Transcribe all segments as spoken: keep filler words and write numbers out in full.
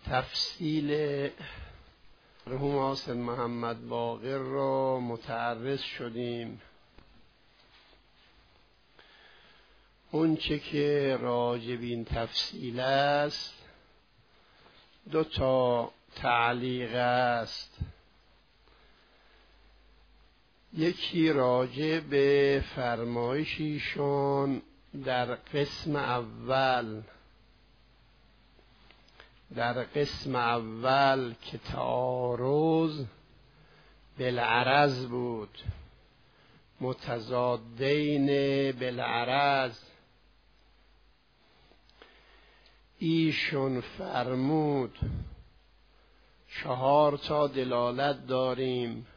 تفصیل مرحوم حاسد محمد باقر را متعرض شدیم. اون چه که راجع به این تفصیل است دو تا تعلیق است. یکی راجع به فرمایشیشون در قسم اول در قسم اول که تعارض بالعرض بود، متضادین بالعرض، ایشون فرمود چهار تا دلالت داریم،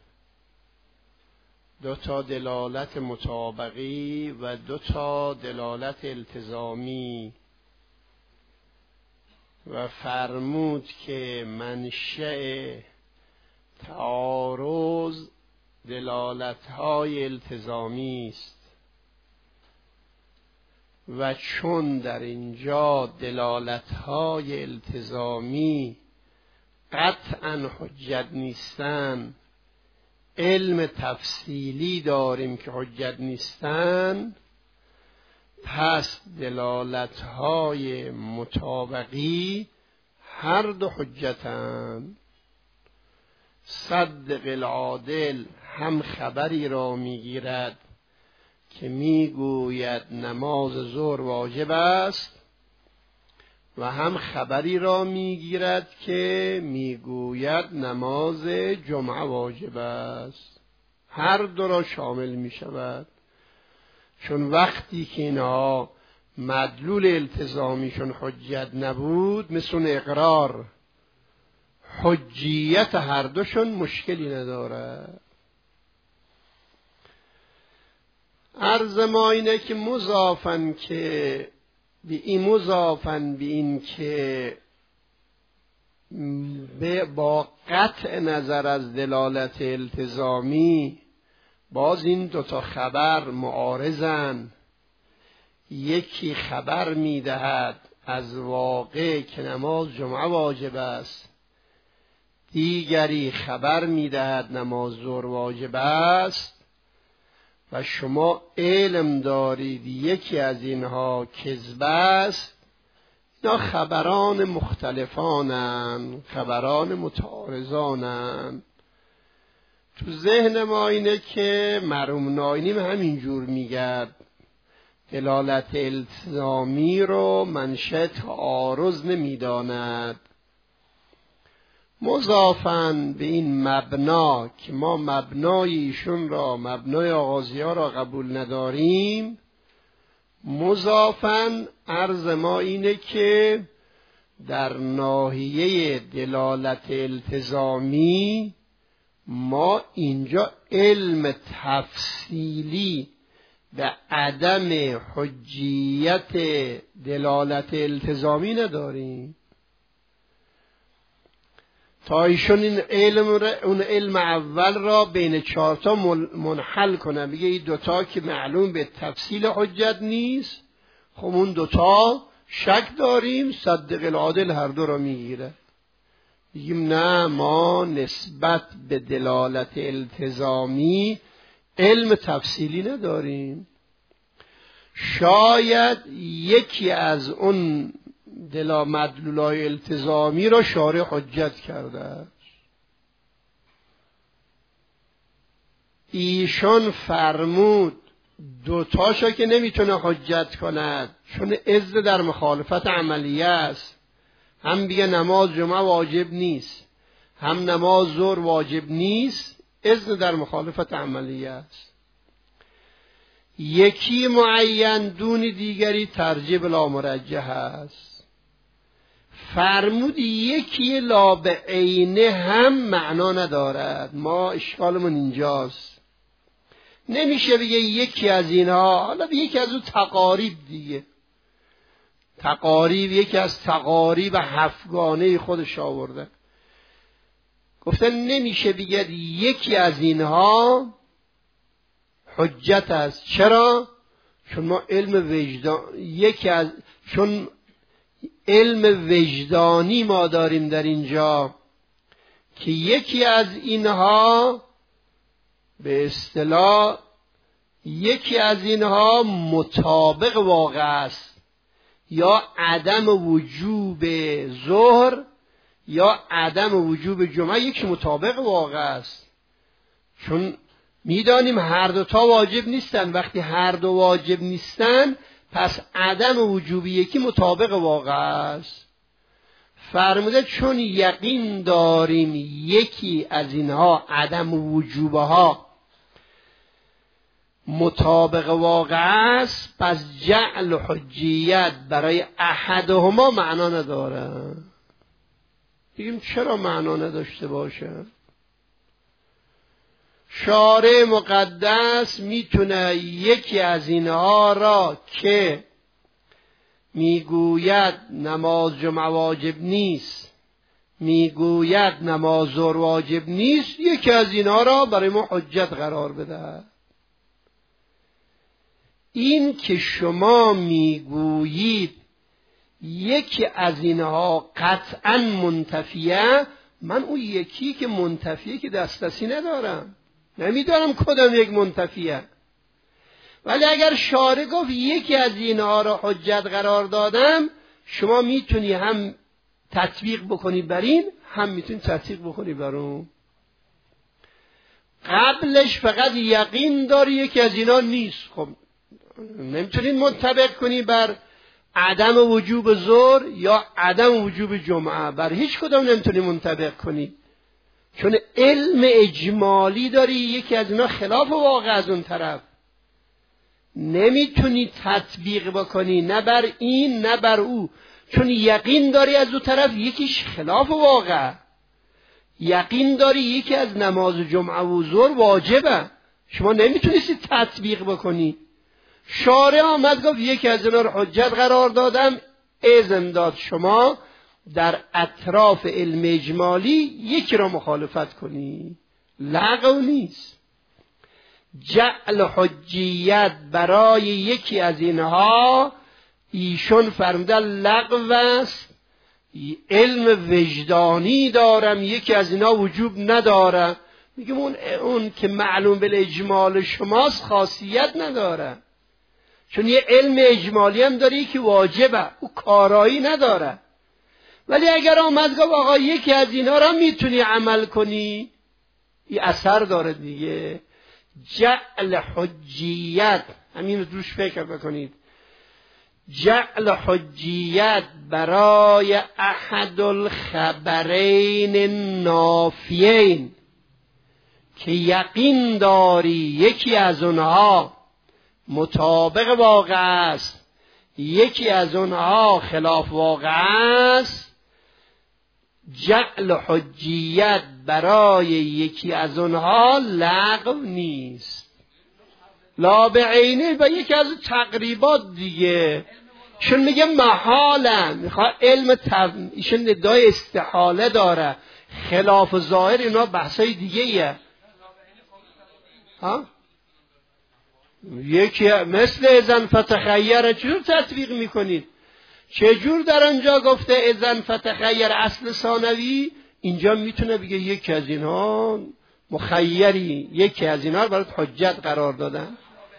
دو تا دلالت مطابقی و دو تا دلالت التزامی، و فرمود که منشأ تعارض دلالت‌های التزامی است و چون در اینجا دلالت‌های التزامی قطعاً حجت نیستن، علم تفصیلی داریم که حجت نیستن، پس دلالت‌های مطابقی هر دو حجتن. صدق العادل هم خبری را میگیرد که میگوید نماز ظهر واجب است و هم خبری را میگیرد که میگوید نماز جمعه واجب است. هر دو را شامل میشود، چون وقتی که اینها مدلول التزامیشون حجت نبود، مثل اقرار، حجیت هر دوشون مشکلی نداره. عرض ما اینه که مضافن که به این مضافن به این که با قطع نظر از دلالت التزامی باز این دوتا خبر معارضن. یکی خبر میدهد از واقع که نماز جمعه واجب است، دیگری خبر میدهد نماز ظهر واجب است، و شما علم دارید یکی از اینها کذب است. اینا خبران مختلفانن، خبران متعارضانن. تو ذهن ما اینه که مرحوم ناینی همینجور میگرد، دلالت التزامی رو منشأ تعارض نمیداند. مضافاً به این مبنا که ما مبنای ایشون را، مبنای آغازی ها را قبول نداریم، مضافاً عرض ما اینه که در ناحیه دلالت التزامی ما اینجا علم تفصیلی به عدم حجیت دلالت التزامی نداریم. تا ایشون این علم اون علم اول را بین چهارتا منحل کنه، بگه این دوتا که معلوم به تفصیل حجت نیست، خب اون دوتا شک داریم، صدق العادل هر دو را میگیره. بگیم نه، ما نسبت به دلالت التزامی علم تفصیلی نداریم. شاید یکی از اون دلا مدلولای التزامی را شارع حجت کرده. ایشان فرمود دوتاشا که نمیتونه حجت کند، چون اذن در مخالفت عملیه است. هم بیگه نماز جمعه واجب نیست، هم نماز ظهر واجب نیست، اذن در مخالفت عملیه است. یکی معین دون دیگری ترجیح بلا مرجح است. فرمود یکی لا به عینه هم معنا ندارد. ما اشکالمون اینجاست، نمیشه بگه یکی از اینها، حالا یکی از اون تقاریب دیگه، تقاریب یکی از تقاریب هفتگانه خودش آورده، گفتن نمیشه بگه یکی از اینها حجت است. چرا؟ چون ما علم وجدان، یکی از چون علم وجدانی ما داریم در اینجا که یکی از اینها به اصطلاح یکی از اینها مطابق واقع است، یا عدم وجوب ظهر یا عدم وجوب جمعه یکی مطابق واقع است. چون میدانیم هر دوتا واجب نیستن. وقتی هر دو واجب نیستن پس عدم وجوب یکی مطابق واقع است. فرموده چون یقین داریم یکی از اینها عدم وجوبها مطابق واقع است، پس جعل حجیت برای احدهما معنا نداره. بگیم چرا معنا نداشته باشه؟ شارع مقدس میتونه یکی از اینها را که میگوید نماز جمعه واجب نیست، میگوید نماز ظهر واجب نیست، یکی از اینها را برای ما حجت قرار بده. این که شما میگویید یکی از اینها قطعا منتفیه، من اون یکی که منتفیه که دسترسی ندارم، نمیدانم کدام یک منتفیه. ولی اگر شارع گفت یکی از اینها را حجت قرار دادم، شما میتونی هم تطبیق بکنی بر این، هم میتونی تطبیق بکنی بر اون. قبلش فقط یقین داری یکی از اینا نیست، خب نمیتونید منطبق کنی بر عدم وجوب ظهر یا عدم وجوب جمعه، بر هیچ کدام نمیتونی منطبق کنی، چون علم اجمالی داری یکی از اینا خلاف واقع از اون طرف، نمیتونی تطبیق بکنی نه بر این نه بر او، چون یقین داری از اون طرف یکیش خلاف واقع. یقین داری یکی از نماز جمعه و ظهر واجبه، شما نمیتونی تطبیق بکنی. شارع آمد گفت یکی از اینا رو حجت قرار دادم، اذن داد شما در اطراف علم اجمالی یکی را مخالفت کنی، لغو نیست. جعل حجیت برای یکی از اینها ایشون فرموده لغو است، علم وجدانی دارم یکی از اینها وجوب نداره. میگم اون, اون که معلوم بالاجمال شماست خاصیت نداره، چون یه علم اجمالی هم داری که واجبه، او کارایی نداره. ولی اگر آمد گفت آقا یکی از اینها را میتونی عمل کنی، این اثر داره دیگه. جعل حجیت، همین روش فکر بکنید، جعل حجیت برای احد الخبرین نافیین که یقین داری یکی از اونها مطابق واقع است، یکی از اونها خلاف واقع است. جعل حجیت برای یکی از اونها لغو نیست، لا بعینه و یکی از تقریبات دیگه. چون میگه محاله، میخواد علم تب... ایشون ادعای استحاله داره، خلاف ظاهر اینا بحثای دیگه ایه. ها؟ یکی مثل اذن فتخیر چجور تطبیق میکنید؟ چجور در آنجا گفته اذن فتخیر اصل ثانوی، اینجا میتونه بگه یکی از اینها مخیری، یکی از اینها رو برای حجت قرار دادن.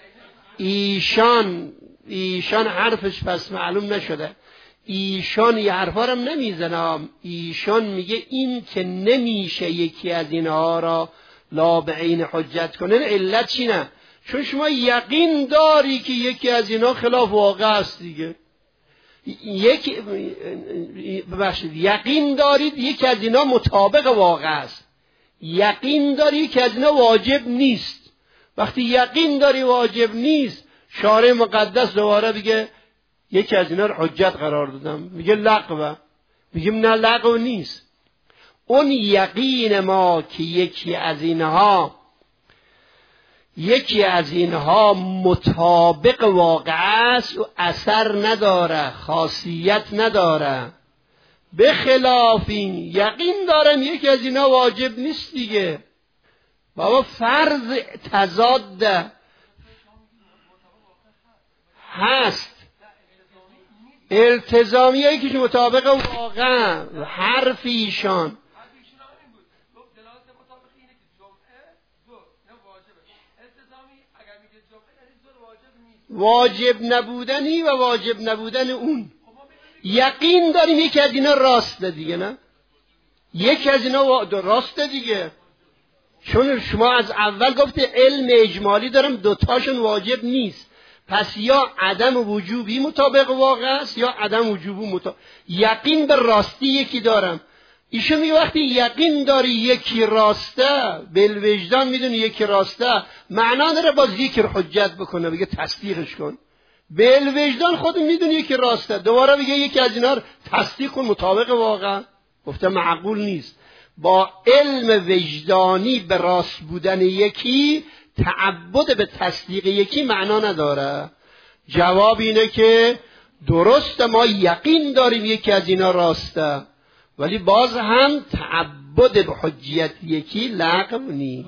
ایشان ایشان حرفش پس معلوم نشده، ایشان یه حرفا رو نمیزنم. ایشان میگه این که نمیشه یکی از اینها را لا بعین حجت کنن، علت چی نه؟ چون شما یقین داری که یکی از اینا خلاف واقع است دیگه. یک ببخشید یقین دارید یکی از اینا مطابق واقع است، یقین داری که از اینا واجب نیست. وقتی یقین داری واجب نیست، شارع مقدس دوباره بگه یکی از اینا رو حجت قرار دادم، میگه لغوه. میگیم نه لغو نیست. اون یقین ما که یکی از اینها یکی از اینها مطابق واقع است و اثر نداره، خاصیت نداره. به خلاف این یقین دارم یکی از اینها واجب نیست دیگه. بابا فرض تضاد هست، التزامیه که مطابق واقع حرف ایشان واجب نبودنی و واجب نبودن اون. یقین داریم یکی از اینا راسته دیگه، نه یکی از اینا راسته دیگه، چون شما از اول گفته علم اجمالی دارم دوتاشون واجب نیست، پس یا عدم وجوبی مطابق واقع است یا عدم وجوبی مطابق. یقین به راستی یکی دارم. ایشون میگه وقتی یقین داری یکی راسته، بالوجدان میدونی یکی راسته، معنا داره باز یکی رو حجت بکنه بگه تصدیقش کن. بالوجدان خود میدونی یکی راسته، دوباره بگه یکی از اینا رو تصدیق کن مطابق واقع. گفته معقول نیست. با علم وجدانی به راست بودن یکی تعبد به تصدیق یکی معنا نداره. جواب اینه که درسته ما یقین داریم یکی از اینا راسته، ولی باز هم تعبد به حجیت یکی لغو نیست.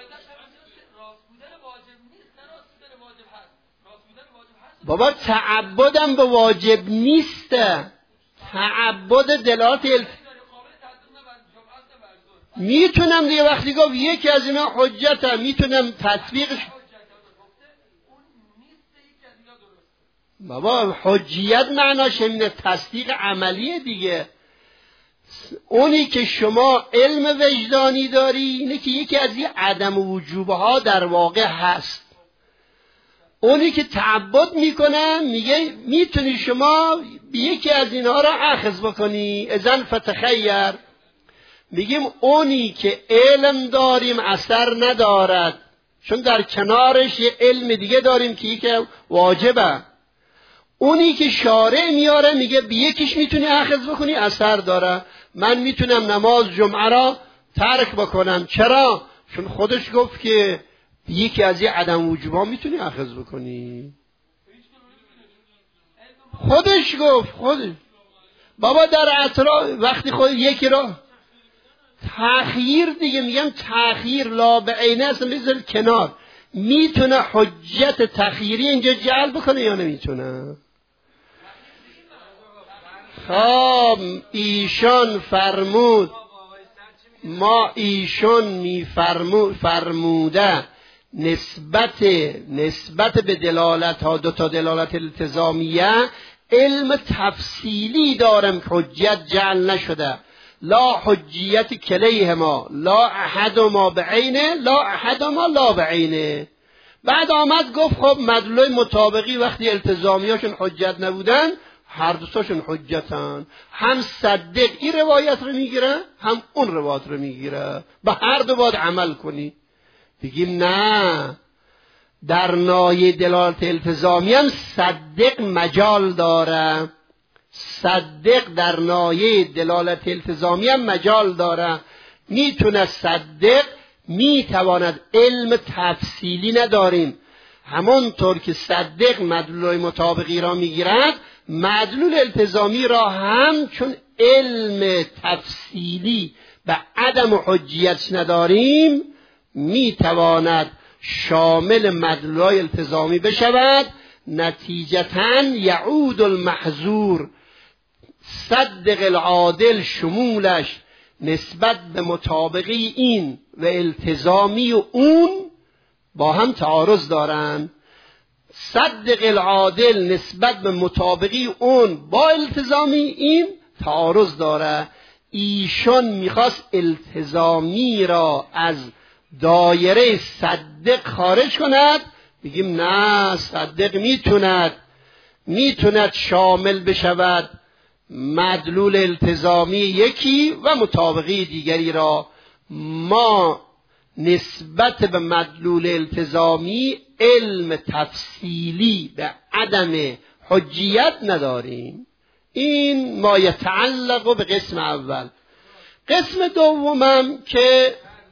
بابا تعبدم به واجب نیست، تعبد دلالت الف... میتونم دیگه وقتی گفت یکی از اینا حجته میتونم تطبیقش. بابا حجیت معناش اینه تصدیق عملیه دیگه. اونی که شما علم وجدانی داری اینه که یکی از این عدم وجوبها در واقع هست. اونی که تعبد میکنه میگه میتونی شما یکی از اینها را اخذ بکنی. اذن فتخیر. میگیم اونی که علم داریم اثر ندارد، چون در کنارش یه علم دیگه داریم که یکی واجبه. اونی که شارع میاره میگه بی یکیش میتونی اخذ بکنی اثر داره. من میتونم نماز جمعه را ترک بکنم. چرا؟ چون خودش گفت که یکی از این عدم وجوبا میتونی اخذ بکنی. خودش گفت خودش. بابا در اطراف وقتی خود یکی را تأخیر دیگه میگم تأخیر لا به عینه اصلا بذار کنار. میتونه حجت تأخیری اینجا جعل بکنه یا نمیتونه؟ خب ایشان فرمود ما ایشان می فرموده نسبت نسبت به دلالت ها دو تا دلالت التزامیه علم تفصیلی دارم که حجت جعل نشده. لا حجیت کلیهما لا احدهما بعینه لا احدهما لا بعینه. بعد آمد گفت خب مدلول مطابقی وقتی التزامیاشون حجت نبودن هر دوتاشون حجتن. هم صدق این روایت رو میگیره هم اون روایت رو میگیره، به هر دو باید عمل کنی. بگیم نه، در نایه دلالت التزامی هم صدق مجال داره. صدق در نایه دلالت التزامی هم مجال داره. میتونه صدق میتواند علم تفصیلی نداریم. همونطور که صدق مدلول مطابقی را میگیرد مدلول التزامی را هم چون علم تفصیلی به عدم حجیت نداریم میتواند شامل مدلول التزامی بشود. نتیجتاً یعود المحظور صدق العادل شمولش نسبت به مطابقی این و التزامی و اون با هم تعارض دارند. صدق العادل نسبت به مطابقی اون با التزامی این تعارض داره. ایشان میخواست التزامی را از دایره صدق خارج کند. بگیم نه، صدق میتوند میتوند شامل بشود مدلول التزامی یکی و مطابقی دیگری را. ما نسبت به مدلول التزامی علم تفصیلی به عدم حجیت نداریم. این ما یتعلق به قسم اول. قسم دومم که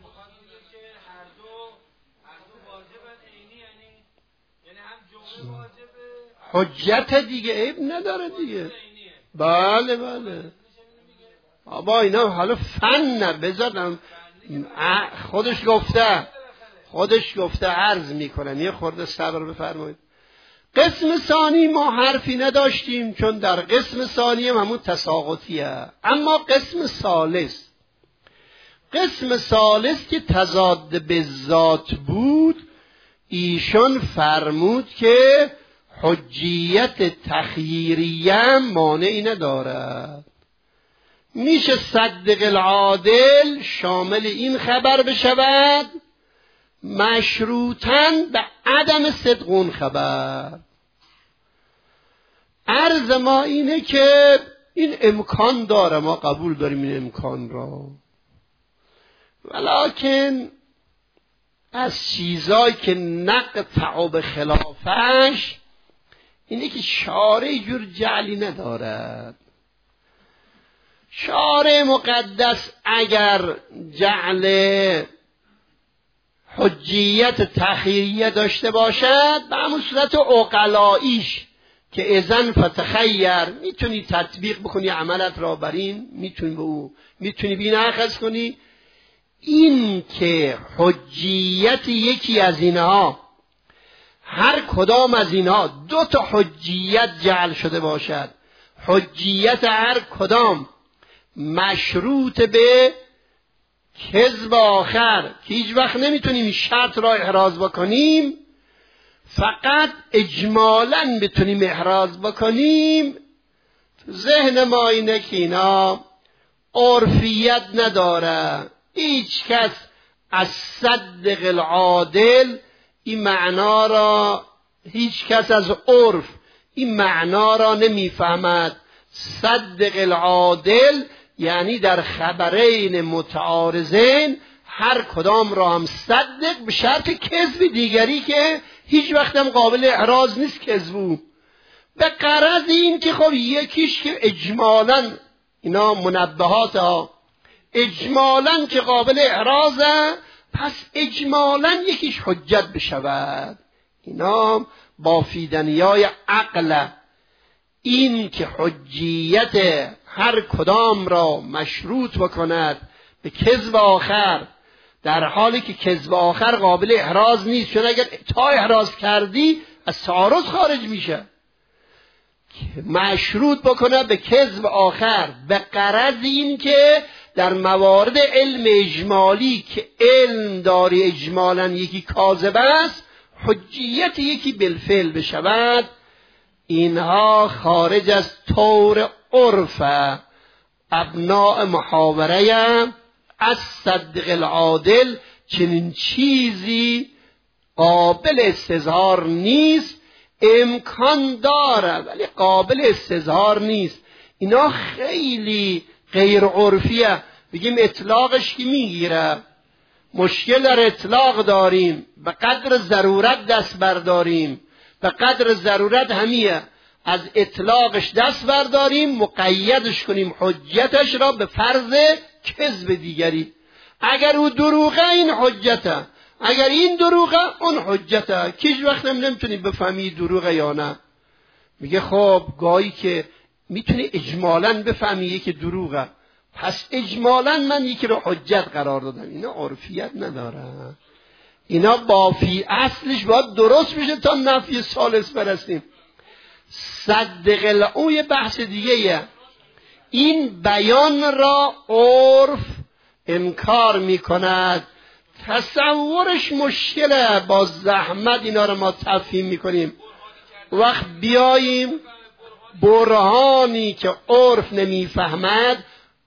حجت دیگه عیب نداره دیگه. بله بله بابا اینا حالا فن بذارم خودش گفته خودش گفته عرض میکنم. یه خورده صبر بفرمایید. قسم ثانی ما حرفی نداشتیم، چون در قسم ثانی هم همون تساقطیه. اما قسم ثالث، قسم ثالث که تضاد به ذات بود، ایشان فرمود که حجیت تخییریه مانعی ندارد. میشه صدق العادل شامل این خبر بشود مشروطاً به عدم صدقون خبر. عرض ما اینه که این امکان داره، ما قبول داریم این امکان را، ولکن از چیزایی که نقطع به خلافش اینه که شارع جور جعلی ندارد. شارع مقدس اگر جعل حجیت تخییریه داشته باشد، به همون صورت عقلاییش که اذن فتخیر، میتونی تطبیق بکنی عملت را بر این، میتونی به او میتونی بین اخذ کنی. این که حجیت یکی از اینها، هر کدام از اینها دو تا حجیت جعل شده باشد، حجیت هر کدام مشروط به کذب آخر که هیچ وقت نمیتونیم شرط را احراز بکنیم، فقط اجمالاً بتونیم احراز بکنیم. تو ذهن ما اینه که اینا عرفیت نداره. هیچ کس از صدق العادل این معنا را، هیچ کس از عرف این معنا را نمیفهمد. صدق العادل یعنی در خبرین متعارضین هر کدام را هم صدق، به شرط کذب دیگری که هیچ وقت هم قابل احراز نیست کذبو، به غرض این که خب یکیش که اجمالاً اینا منبهات ها اجمالاً که قابل احرازه، پس اجمالاً یکیش حجت بشود. اینا بافیدنیای عقل، این که حجیت هر کدام را مشروط بکند به کذب آخر، در حالی که کذب آخر قابل احراز نیست، چون اگر تا احراز کردی از تعارض خارج میشه. مشروط بکنه به کذب آخر به غرض این که در موارد علم اجمالی که علم داری اجمالا یکی کاذب است، حجیت یکی بالفعل بشود. اینها خارج از طور عرف ابناء محاوره از صدق العادل چنین چیزی قابل استظهار نیست. امکان داره ولی قابل استظهار نیست. اینا خیلی غیر عرفیه. بگیم اطلاقش کی میگیره؟ مشکل در اطلاق داریم، به قدر ضرورت دست برداریم، به قدر ضرورت همیه از اطلاقش دست برداریم، مقیدش کنیم حجتش را به فرض کذب دیگری. اگر او دروغه این حجته، اگر این دروغه اون حجته. کیش وقت هم نمیتونی بفهمی دروغه یا نه. میگه خب گاهی که میتونی اجمالاً بفهمی یکی دروغه، پس اجمالاً من یکی رو حجت قرار دادم. اینا عرفیت نداره. اینا بافی اصلش باید درست بشه تا نفی ثالث برسیم. صدق العوی بحث دیگه. این بیان را عرف انکار میکند، تصورش مشکله، با زحمت اینا رو ما تفهیم میکنیم. وقت بیاییم برهانی که عرف نمیفهمد،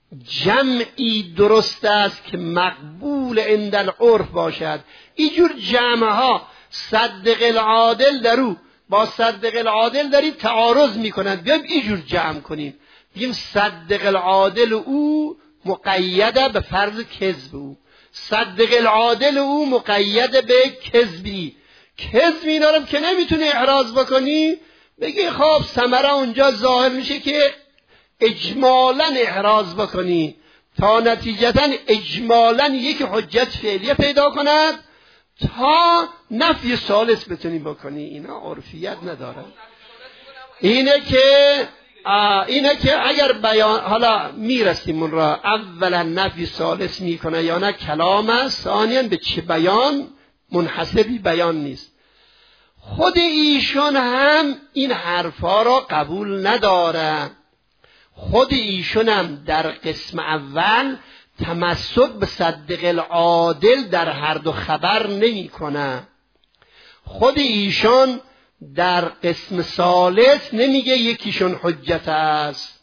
جمعی درست است که مقبول عند العرف باشد. اینجور جمعها صدق العادل درو با صدق العادل داری تعارض میکنند، بیایم اینجور جمع کنیم، بگیم صدق العادل او مقیده به فرض کذب او، صدق العادل او مقید به کذبی. کذب اینا رو که نمیتونی احراز بکنی، بگی خب ثمره اونجا ظاهر میشه که اجمالاً احراز بکنی تا نتیجتاً اجمالاً یک حجت فعلیه پیدا کند تا نفی ثالث بتونی بکنی. اینا عرفیت نداره. اینه که اینه که اگر بیان، حالا میرسیم اون را، اولا نفی ثالث میکنه یا نه کلام است، ثانیاً به چه بیان منحصری بیان نیست. خود ایشون هم این حرفا را قبول نداره. خود ایشون هم در قسم اول تمسک به صدق العادل در هر دو خبر نمی کنه. خود ایشون در قسم ثالث نمیگه یکیشون حجت است.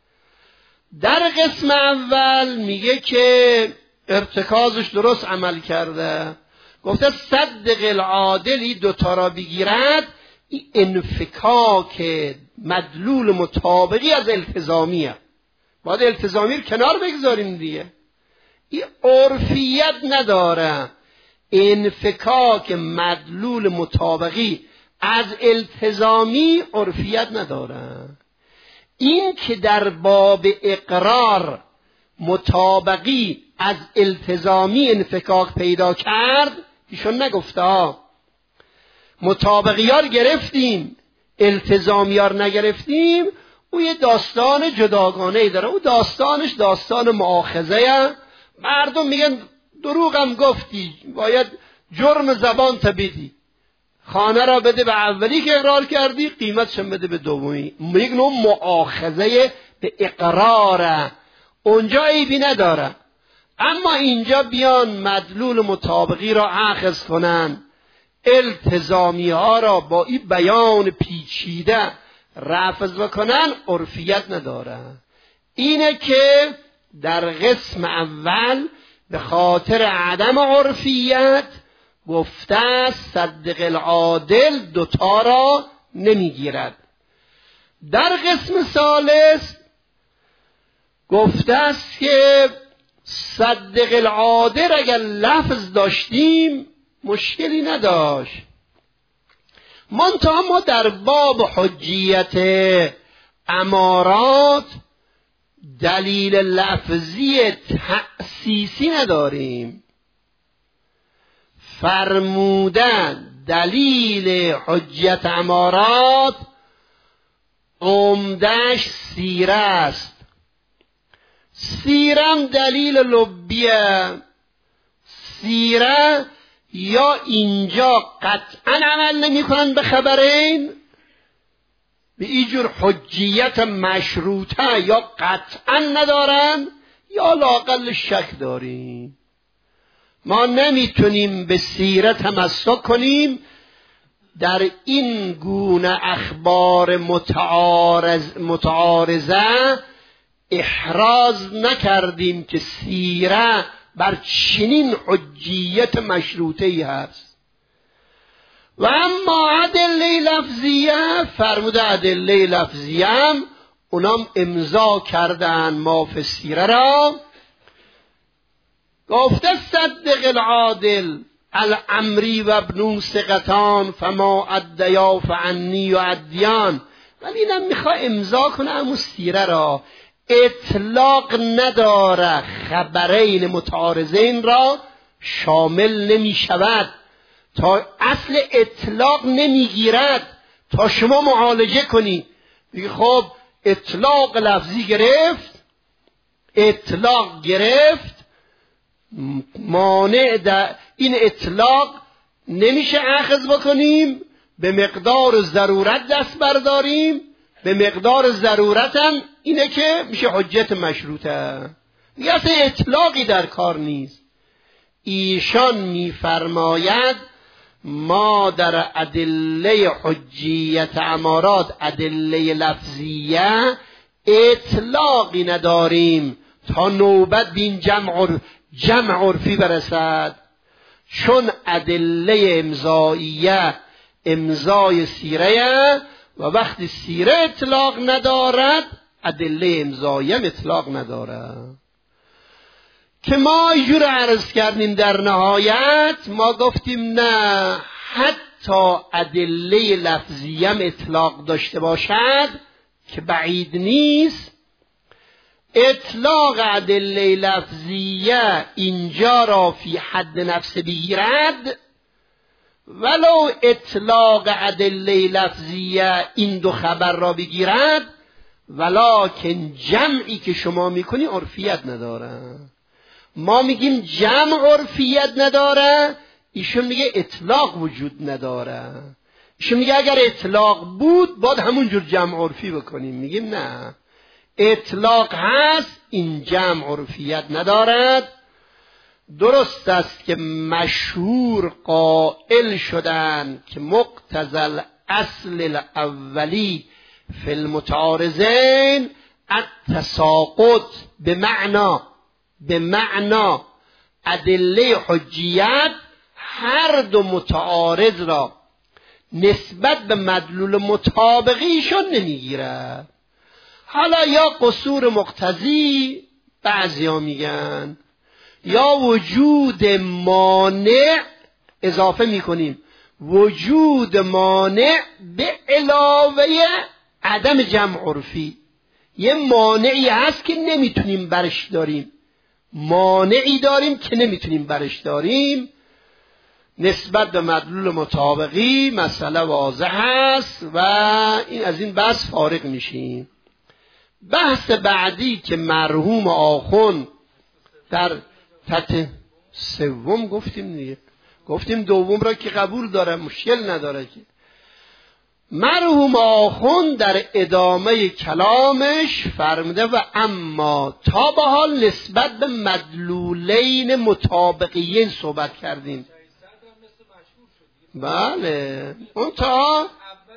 در قسم اول میگه که ارتکازش درست عمل کرده، گفته صدق العادلی دوتا را بگیرد، این انفکاک مدلول مطابقی از التزامیه. باید التزامی رو کنار بگذاریم دیگه، این عرفیت نداره. انفکاک مدلول مطابقی از التزامی عرفیت نداره. این که در باب اقرار مطابقی از التزامی انفکاک پیدا کرد، ایشون نگفته ها مطابقیار گرفتیم التزامیار نگرفتیم، او یه داستان جداگانه ای داره. او داستانش داستان مؤاخذه. مردم میگن دروغم گفتی، باید جرم زبان تا بدی، خانه را بده به اولی که اقرار کردی، قیمتشم بده به دومی. یک نوع مؤاخذه به اقراره، اونجا عیبی نداره. اما اینجا بیان مدلول مطابقی را اخذ کنن، التزامی ها را با این بیان پیچیده رفض بکنن، عرفیت نداره. اینه که در قسم اول به خاطر عدم عرفیت گفته صدق العادل دوتا را نمیگیرد. در قسم ثالث گفته است که صدق العادل اگر لفظ داشتیم مشکلی نداشت، منتها ما در باب حجیت امارات دلیل لفظی تأسیسی نداریم. فرمودن دلیل حجیت امارات عمدش سیره است. سیرم دلیل لبیه. سیره یا اینجا قطعا عمل نمی کنن به خبرین، به اینجور حجیت مشروطه یا قطعا ندارن یا لااقل شک داریم. ما نمیتونیم به سیره تمسک کنیم. در این گونه اخبار متعارض متعارضه احراز نکردیم که سیره بر چنین حجیت مشروطه‌ای هست. و اما ادله لفظیه، فرموده ادله لفظیه هم اونام امضا کردن ما فی السیره را. گفته صدق العادل الامری و ابن ثقتان فما ادیا فعنی و ادیان. ولی اینم میخواه امضا کنه همون سیره را، اطلاق نداره، خبرین متعارضین را شامل نمی شود. تا اصل اطلاق نمیگیرد تا شما معالجه کنی بگی خب اطلاق لفظی گرفت، اطلاق گرفت، مانع در این اطلاق نمیشه اخذ بکنیم، به مقدار ضرورت دست برداریم، به مقدار ضرورت هم اینه که میشه حجت مشروطه. یه اصلا اطلاقی در کار نیست. ایشان میفرماید ما در ادله حجیت امارات ادله لفظیه اطلاقی نداریم تا نوبت بین جمع جمع عرفی برسد، چون ادله امضاییه امضای سیره و وقتی سیره اطلاق ندارد ادله امضاییه اطلاق ندارد. که ما اینجور عرض کردیم در نهایت ما گفتیم نه، حتی ادله لفظیه اطلاق داشته باشد که بعید نیست، اطلاق ادله لفظیه اینجا را فی حد نفس بگیرد، ولو اطلاق ادله لفظیه این دو خبر را بگیرد، ولکن جمعی که شما میکنی عرفیت نداره. ما میگیم جمع عرفیت نداره، ایشون میگه اطلاق وجود نداره. ایشون میگه اگر اطلاق بود باید همون جور جمع عرفی بکنیم. میگیم نه، اطلاق هست، این جمع عرفیت ندارد. درست است که مشهور قائل شدن که مقتضی اصل الاولی فی المتعارضین التساقط به معنا به معنا ادله حجیت هر دو متعارض را نسبت به مدلول مطابقیشون نمیگیرد. حالا یا قصور مقتضی بعضیا میگن، یا وجود مانع، اضافه میکنیم وجود مانع به علاوه عدم جمع عرفی. یه مانعی هست که نمیتونیم برش داریم، مانعی داریم که نمیتونیم برش داریم. نسبت به مدلول مطابقی مسئله واضح است و این از این بحث فارغ میشیم. بحث بعدی که مرحوم آخوند در تحت سوم گفتیم دیگه، گفتیم دوم را که قبول داره مشکل نداره که. مرحوم آخوند در ادامه کلامش فرموده و اما تا به حال نسبت به مدلولین مطابقیین صحبت کردیم. بله اون تا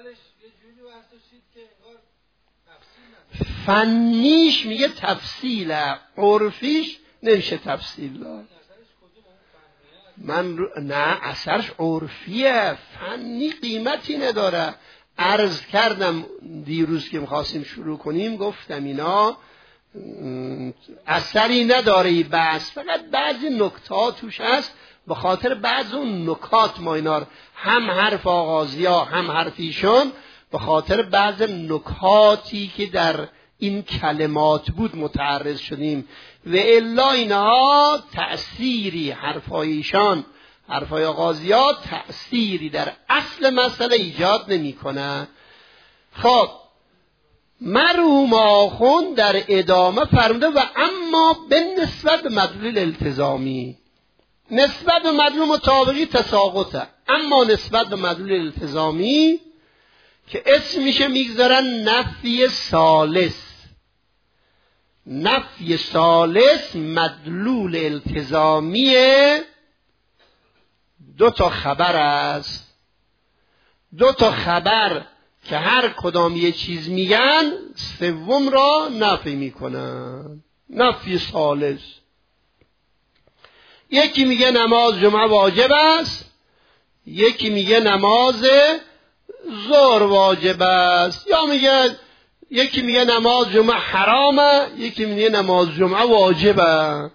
فنیش میگه تفصیله، عرفیش نمیشه تفصیل. من رو... نه اثرش عرفیه، فنی قیمتی نداره. عرض کردم دیروز که میخواستیم شروع کنیم گفتم اینا اثری نداره این بحث، فقط بعضی نکات توش هست. به خاطر بعض اون نکات ما اینا هم حرف آغازی ها هم حرفیشون به خاطر بعض نکاتی که در این کلمات بود متعرض شدیم و الا اینها تأثیری حرفایشان حرفای آغازی ها تأثیری در اصل مسئله ایجاد نمی کنه. خب مرحوم آخوند در ادامه فرموده و اما به نسبت به مدلول التزامی، نسبت به مدلول مطابقی تساقطه، اما نسبت به مدلول التزامی که اسم میشه میگذارن نفی ثالث. نفی ثالث مدلول التزامی دو تا خبر است، دو تا خبر که هر کدام یه چیز میگن سوم را نفی میکنن. نفی ثالث، یکی میگه نماز جمعه واجب است، یکی میگه نماز ظهر واجب است، یا میگه یکی میگه نماز جمعه حرامه، یکی میگه نماز جمعه واجبه.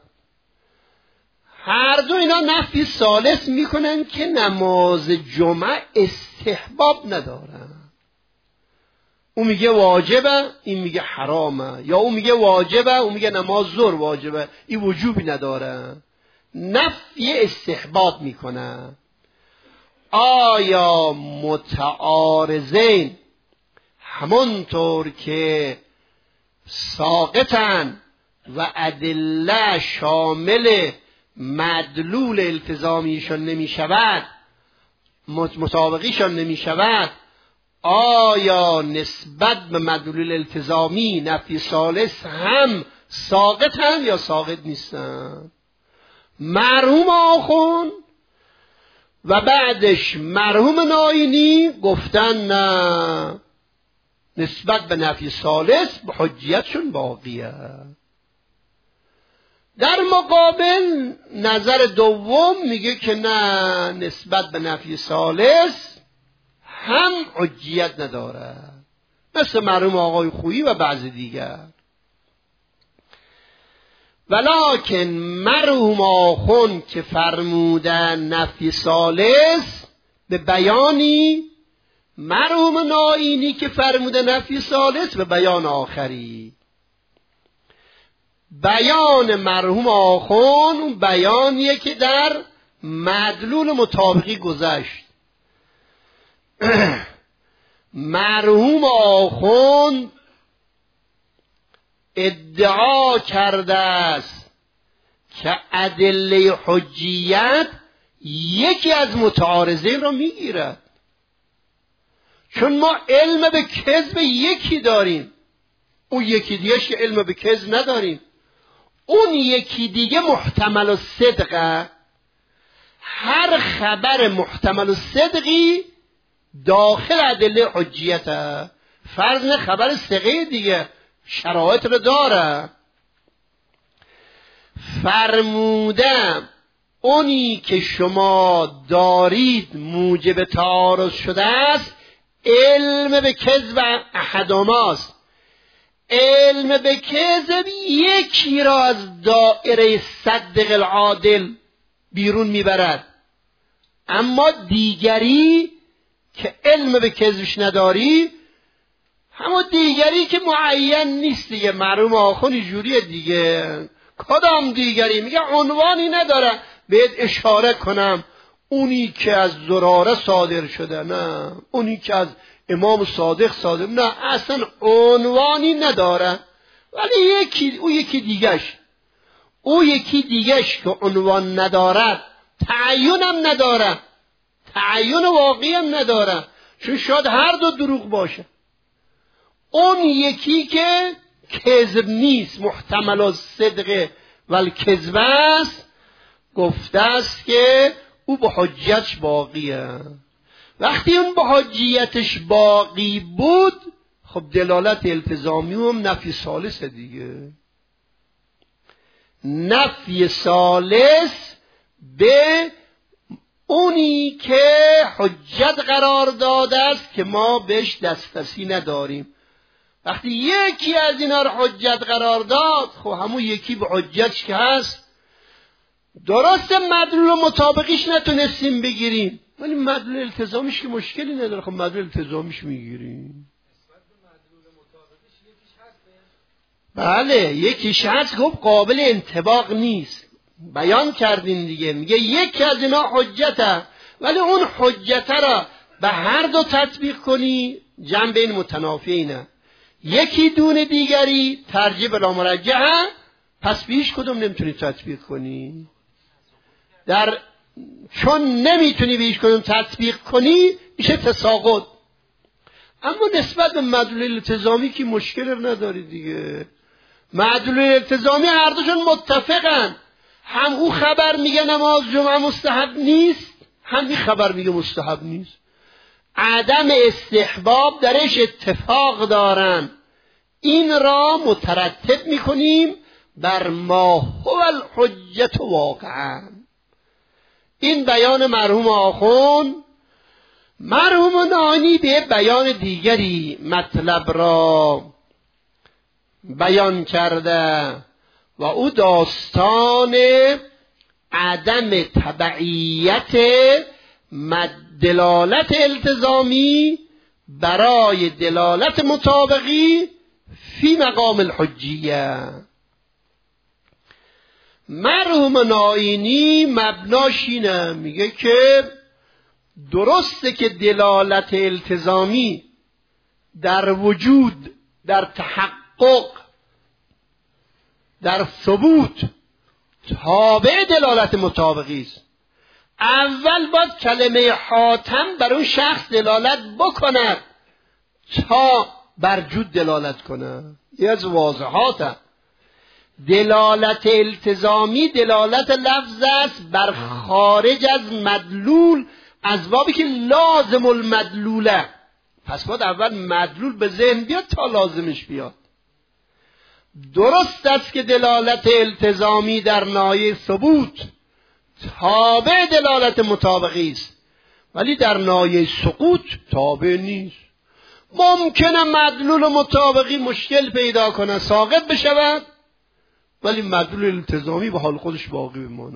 هر دو اینا نفی ثالث میکنن که نماز جمعه استحباب ندارن. اون میگه واجبه، این میگه حرامه، یا اون میگه واجبه، اون میگه نماز ظهر واجبه، این وجوبی نداره. نفی استحباب میکنن. آیا متعارضین همونطور که ساقطن و ادله شامل مدلول التزامیشون نمی شود، مطابقیشون نمی شود، آیا نسبت به مدلول التزامی نفی ثالث هم ساقطن یا ساقط نیستن؟ مرحوم آخوند و بعدش مرحوم ناینی گفتن نه، نسبت به نفی ثالث به حجیتشون باقیه. در مقابل نظر دوم میگه که نه، نسبت به نفی ثالث هم حجیت نداره، مثل مرحوم آقای خویی و بعضی دیگر. ولکن مرحوم آخوند که فرمودن نفی ثالث به بیانی، مرحوم ناینی که فرموده نفی ثالث به بیان آخری. بیان مرحوم آخوند اون بیانیه که در مدلول مطابقی گذشت. مرحوم آخوند ادعا کرده است که ادله حجیت یکی از متعارضین را میگیرد. چون ما علم به کذب یکی داریم، اون یکی دیگهش که علم به کذب نداریم. اون یکی دیگه محتمل الصدقه. هر خبر محتمل الصدقی داخل ادله حجیته. فرض نه خبر ثقه دیگه شرایط رو داره. فرمودم اونی که شما دارید موجب تعارض شده است، علم به کذب احدهماست. علم به کذب یکی را از دائره صدق العادل بیرون میبرد، اما دیگری که علم به کذبش نداری، همون دیگری که معین نیست دیگه. مرحوم آخوندی جوریه دیگه. کدام دیگری؟ میگه عنوانی نداره بهت اشاره کنم اونی که از زراره صادر شده، نه اونی که از امام صادق صادر، نه اصلا عنوانی نداره. ولی یکی او یکی دیگش او یکی دیگش که عنوان ندارد، تعین هم نداره، تعین واقعی هم نداره، چون شاید هر دو دروغ باشه. اون یکی که کذب نیست، محتمل الصدق والکذب است، گفته است که او به حجتش باقیه. وقتی اون به حجیتش باقی بود، خب دلالت التزامی هم نفی ثالثه دیگه. نفی ثالث به اونی که حجت قرار داده است که ما بهش دسترسی نداریم. وقتی یکی از اینا رو حجت قرار داد، خب همون یکی به حجتش که هست، درست مدلول و مطابقیش نتونستیم بگیریم، ولی مدلول التزامیش که مشکلی نداره، خب مدلول التزامیش میگیریم. بله یکیش هست، خب قابل انطباق نیست. بیان کردیم دیگه، میگه یکی از اینا حجته، ولی اون حجته را به هر دو تطبیق کنی جمع بین متنافیینه. یکی دون دیگری ترجیح بلا مرجحه، پس بیش کدوم نمیتونی تطبیق کنی. در چون نمیتونی بیش کدوم تطبیق کنی میشه تساقط. اما نسبت به مدلول التزامی که مشکل نداری دیگه. مدلول التزامی هر دوشون متفقن، هم او خبر میگه نماز جمعه مستحب نیست، هم این خبر میگه مستحب نیست. عدم استحباب درش اتفاق دارن. این را مترتب میکنیم بر ما هو الحجت واقعا. این بیان مرحوم آخوند. مرحوم نانی به بیان دیگری مطلب را بیان کرده و او داستان عدم تبعیت دلالت التزامی برای دلالت مطابقی فی مقام الحجیه. مرحوم ناینی مبناش اینه، میگه که درسته که دلالت التزامی در وجود، در تحقق، در ثبوت تابع دلالت مطابقی است. اول باید کلمه حاتم بر اون شخص دلالت بکند تا بر جود دلالت کنه. یه از واضحاته. دلالت التزامی دلالت لفظ است بر خارج از مدلول، از بابی که لازم المدلوله. پس باید اول مدلول به ذهن بیاد تا لازمش بیاد. درست است که دلالت التزامی در ناحیه ثبوت تابع دلالت مطابقی است، ولی در ناحیه سقوط تابع نیست. ممکنه مدلول مطابقی مشکل پیدا کنه، ساقط بشود، ولی مدلول التزامی به حال خودش باقی بمانه.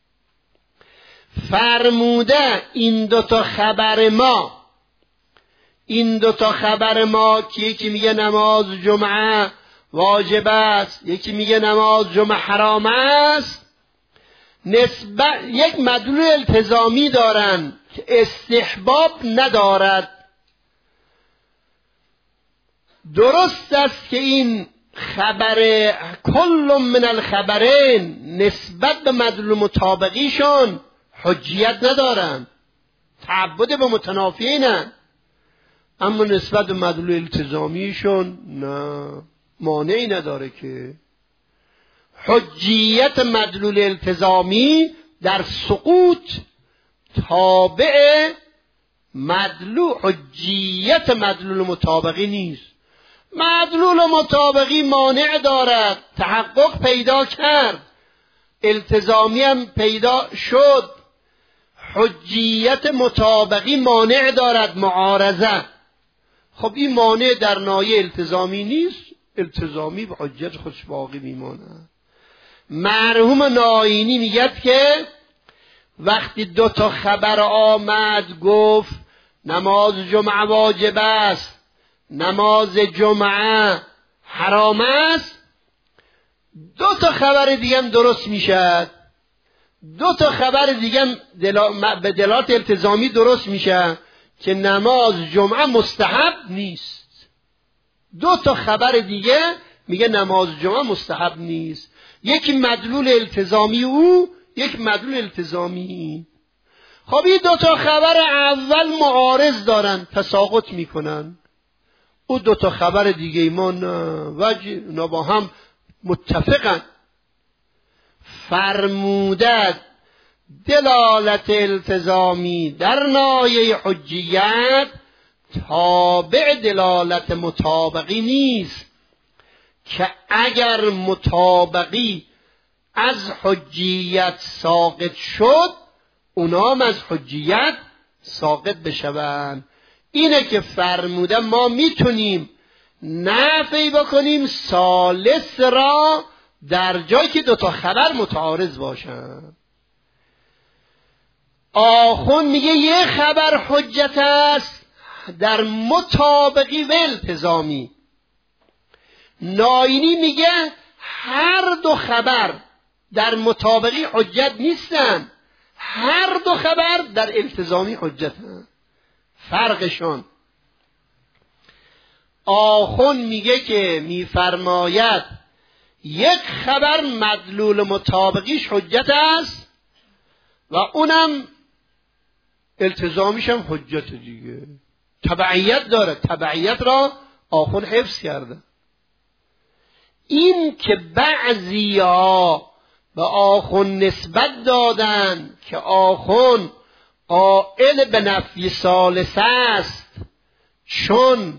فرموده این دوتا خبر ما، این دوتا خبر ما که یکی میگه نماز جمعه واجب است، یکی میگه نماز جمعه حرام است، نسبت یک مدلول التزامی دارن که استحباب ندارد. درست است که این خبر کل من الخبرین نسبت به مدلول مطابقیشون حجیت ندارن، تعبد به متنافیینن، اما نسبت به مدلول التزامیشون نه، مانعی نداره که حجیت مدلول التزامی در سقوط تابع مدلول حجیت مدلول مطابقی نیست. مدلول مطابقی مانع دارد، تحقق پیدا کرد، التزامی هم پیدا شد. حجیت مطابقی مانع دارد، معارضه. خب این مانع در نایه التزامی نیست، التزامی به حجت خودش باقی میماند. مرحوم ناینی میگد که وقتی دو تا خبر آمد گفت نماز جمعه واجب است، نماز جمعه حرام است، دو تا خبر دیگه هم درست میشد، دو تا خبر دیگه هم دلا... به دلالت التزامی درست میشه که نماز جمعه مستحب نیست. دو تا خبر دیگه میگه نماز جمعه مستحب نیست، یکی مدلول التزامی او، یک مدلول التزامی. خب این دو تا خبر اول معارض دارن، تساقط میکنن. او دو تا خبر دیگه ما نه وجه نه، با هم متفقن. فرمودد دلالت التزامی در نایه حجیت تابع دلالت مطابقی نیست، که اگر مطابقی از حجیت ساقط شد اونا هم از حجیت ساقط بشوند. اینه که فرموده ما میتونیم نفی بکنیم ثالث را در جایی که دوتا خبر متعارض باشن. آخون میگه یه خبر حجت است در مطابقی و التزامی. ناینی میگه هر دو خبر در مطابقی حجت نیستن، هر دو خبر در التزامی حجت هستند. فرقشون آخون میگه که میفرماید یک خبر مدلول مطابقیش حجت است و اونم التزامیش هم حجت دیگه، تبعیت داره، تبعیت را آخون حفظ کرده. این که بعضی ها به آخون نسبت دادن که آخون قائل به نفی ثالث است چون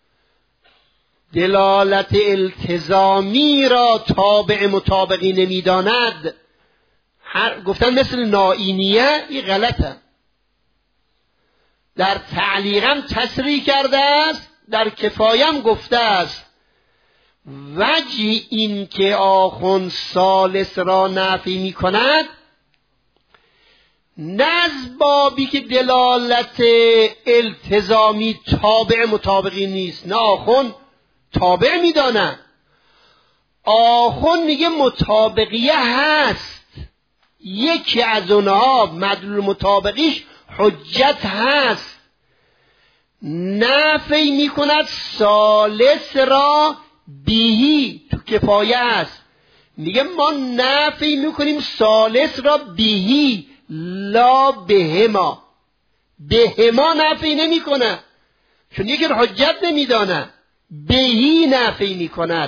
دلالت التزامی را تابع مطابقی نمیداند، هر گفتن مثل ناینیه، این غلطه. در تعلیقم تصریح کرده است، در کفایم گفته است وجه این که آخون ثالث را نفی می کند نه از بابی که دلالت التزامی تابع مطابقی نیست، نه آخون تابع می داند. آخون میگه مطابقیه هست، یکی از اونها مدلول مطابقیش حجت هست، نفی می کند ثالث را بیهی، تو کفایه است. میگه ما نفی میکنیم ثالث را بیهی لا بهما، بهما نفی نمی کنه چون یکی را حجت نمیدانه، بهی نفی می کند.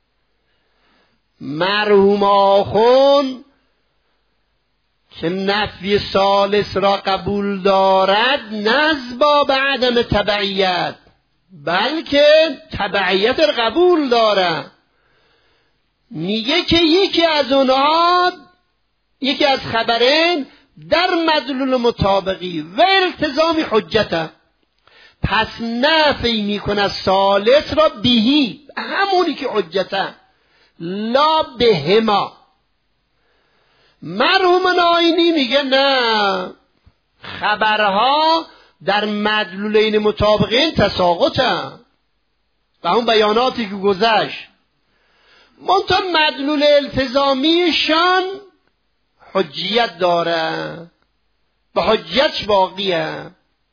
مرحوم آخون که نفی ثالث را قبول دارد نزبا به عدم تبعیت، بلکه تبعیت را قبول داره. میگه که یکی از اونها، یکی از خبرین در مدلول مطابقی و التزامی حجته، پس نفی میکنه ثالث را بیهی، همونی که حجته، لا بهما. مرحوم ناینی میگه نه، خبرها در مدلولین مطابقین تساقطن و اون بیاناتی که گذشت، منتها مدلول التزامیشان حجیت داره، به حجت باقیه.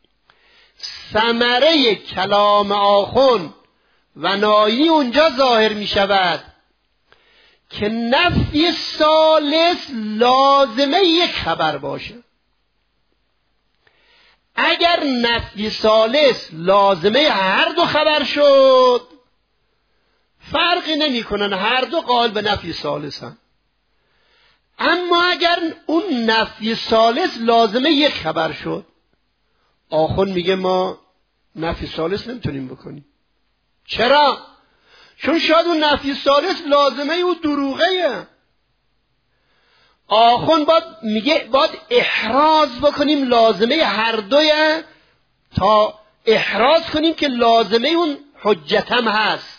ثمره کلام آخون و ناینی اونجا ظاهر می شود که نفی ثالث لازمه یک خبر باشه. اگر نفی ثالث لازمه هر دو خبر شد فرقی نمی کنن، هر دو قائل به نفی ثالثن. اما اگر اون نفی ثالث لازمه یک خبر شد، آخوند میگه ما نفی ثالث نمیتونیم بکنیم. چرا؟ چون شاید اون نفی ثالث لازمه او دروغه. آخوند باید میگه باید احراز بکنیم لازمه هر دوی تا احراز کنیم که لازمه اون حجتم هست.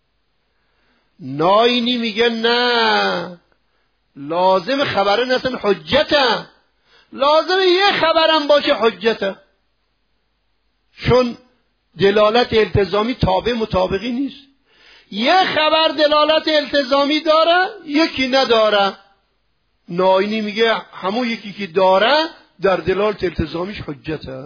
ناینی میگه نه، لازم خبره نسن حجته، لازم یه خبرم باشه حجته، چون دلالت التزامی تابع مطابقی نیست. یه خبر دلالت التزامی داره یکی نداره. ناینی میگه همون یکی که داره در دلالت التزامیش حجته.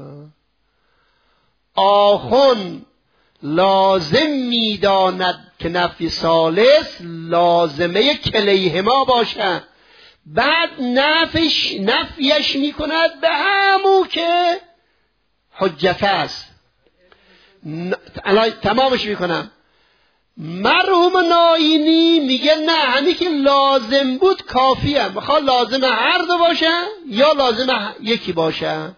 آخوند لازم میداند که نفی ثالث لازمه کلیهما باشه، بعد نفیش نفیش میکند به همون که حجت است. الان تمامش میکنم. مرحوم ناینی میگه نه، همین که لازم بود کافیه، میخواد لازم هر دو باشه یا لازم یکی باشه.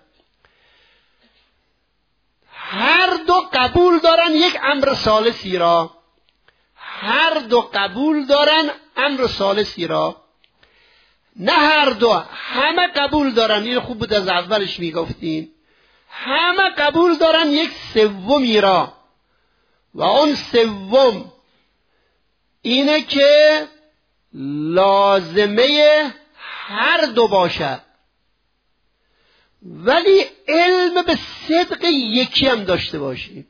هر دو قبول دارن یک امر ثالثی را، هر دو قبول دارن امر ثالثی را. نه هر دو، همه قبول دارن. این خوب بود از اولش میگفتیم. همه قبول دارن یک سومی را، و اون سوم اینه که لازمه هر دو باشد، ولی علم به صدق یکی هم داشته باشیم.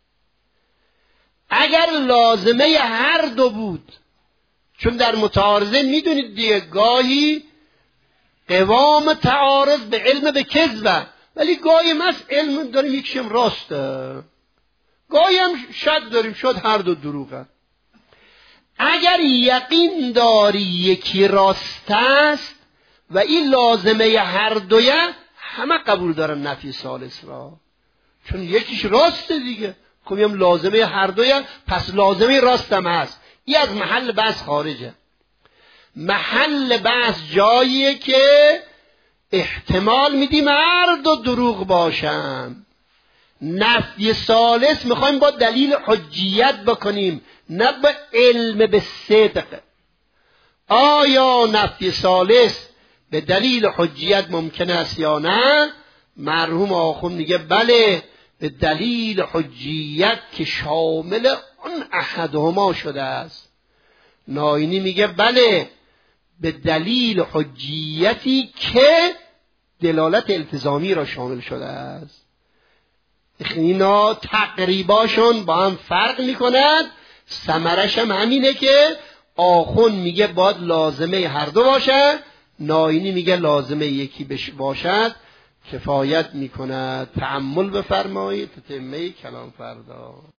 اگر لازمه هر دو بود، چون در متعارضه میدونید دیگه گاهی قوام تعارض به علم به کذبه، ولی گاهی ما علم داریم یکشیم راسته، گاهی هم شک داریم شد هر دو دروغه. اگر یقین داری یکی راست است و این لازمه هر دویه، همه قبول دارن نفی ثالث را، چون یکیش راسته دیگه. خب هم لازمه هر دویه، پس لازمه راست هم هست. این از محل بحث خارجه. محل بحث جاییه که احتمال میدیم هر دو دروغ باشن. نفی ثالث میخوایم با دلیل حجیت بکنیم، نه به علم به صدق. آیا نفی ثالث به دلیل حجیت ممکن است یا نه؟ مرحوم آخوند میگه بله، به دلیل حجیت که شامل اون احدهما شده است. ناینی میگه بله، به دلیل حجیتی که دلالت التزامی را شامل شده است. اینا تقریباشون با هم فرق میکنند. ثمرش هم همینه که آخوند میگه باید لازمه هر دو باشه، ناینی میگه لازمه یکی باشد. کفایت میکند. تأمل بفرمایید. تتمه کلام فردا.